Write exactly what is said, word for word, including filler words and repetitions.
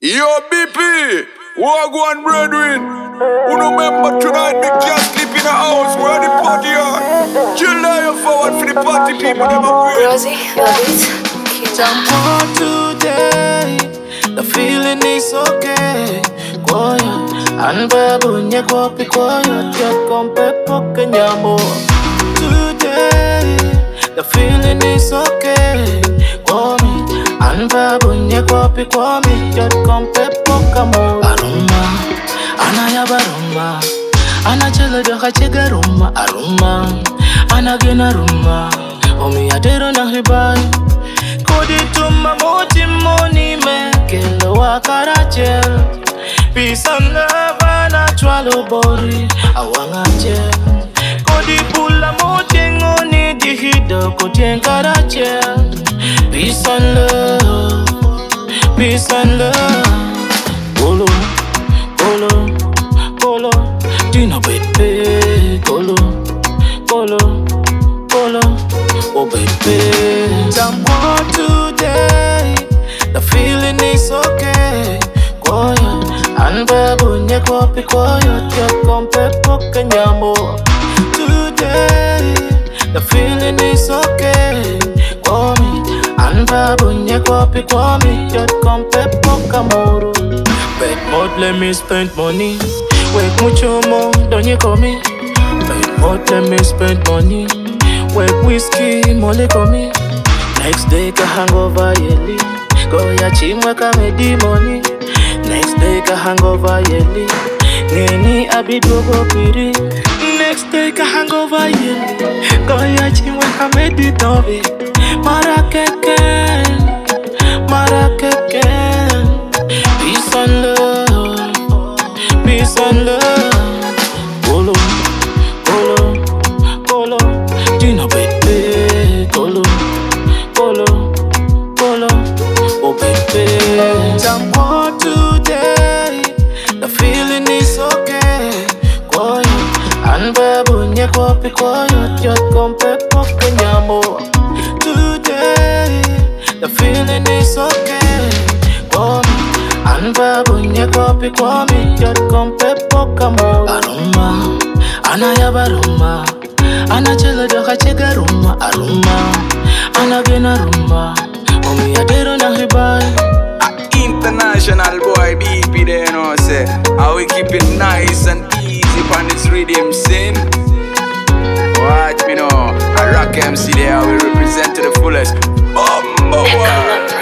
Yo, B P, Wagwan brethren. Who remember tonight we can't sleep in the house where the party are. Chill down forward for the party people. Them are great. Rosie, Love Jump on today, the feeling is okay. Koya, anbabu nye kopi koya, tia kompe poke nyamo. Today, the feeling is okay. Komi, anbabu nye kopi komi, tia kompe poke mo. Aruma, anaya baruma, anachele doka chega ruma. Aruma, anagena ruma, omi adero na hibai. Kodi tuma moti moni me kelo wakarachel. Peace and love natural body awanga chel. Kodi pula moti ngoni dihido koti karachel. Peace and love, peace and love. Polo, polo, polo, dino baby. Polo, polo, polo, oh baby. Jump on today, the feeling is okay. Koya, anbabu nye kopi koya, tia kompe poke nyamo. Today, the feeling is okay. Komi, anbabu nye kopi komi, tia kompe poke moro. Bet mod let me spend money. Wake mucho more, don't you call me? Bet mod let me spend money. Wake whiskey, mole call me. Next day ka hangover yeli. Go ya chimwa ka medi money. Next day ka hangover yeli. Ngeni abidogo piri. Next day ka hangover yeli. Go ya chimwa ka medi tobi. Marakeken, marakeken. Peace and love, peace and love. Polo, polo, polo. Dino baby, polo. Polo, polo, oh baby. Jump on today, the feeling is okay. Koya, anbabu nye kopi koya, tia kompe poke nyamo. Today, the feeling is okay. Komi, anbabu nye kopi komi, tia kompe poke mo. Aruma, anaya baruma, anachele doka chega ruma. Aruma, anagena rumba, omi adero na hibai. International boy B P there, you know, say how we keep it nice and easy on this rhythm scene. Watch me know, I rock M C there, we represent to the fullest. Bumbo.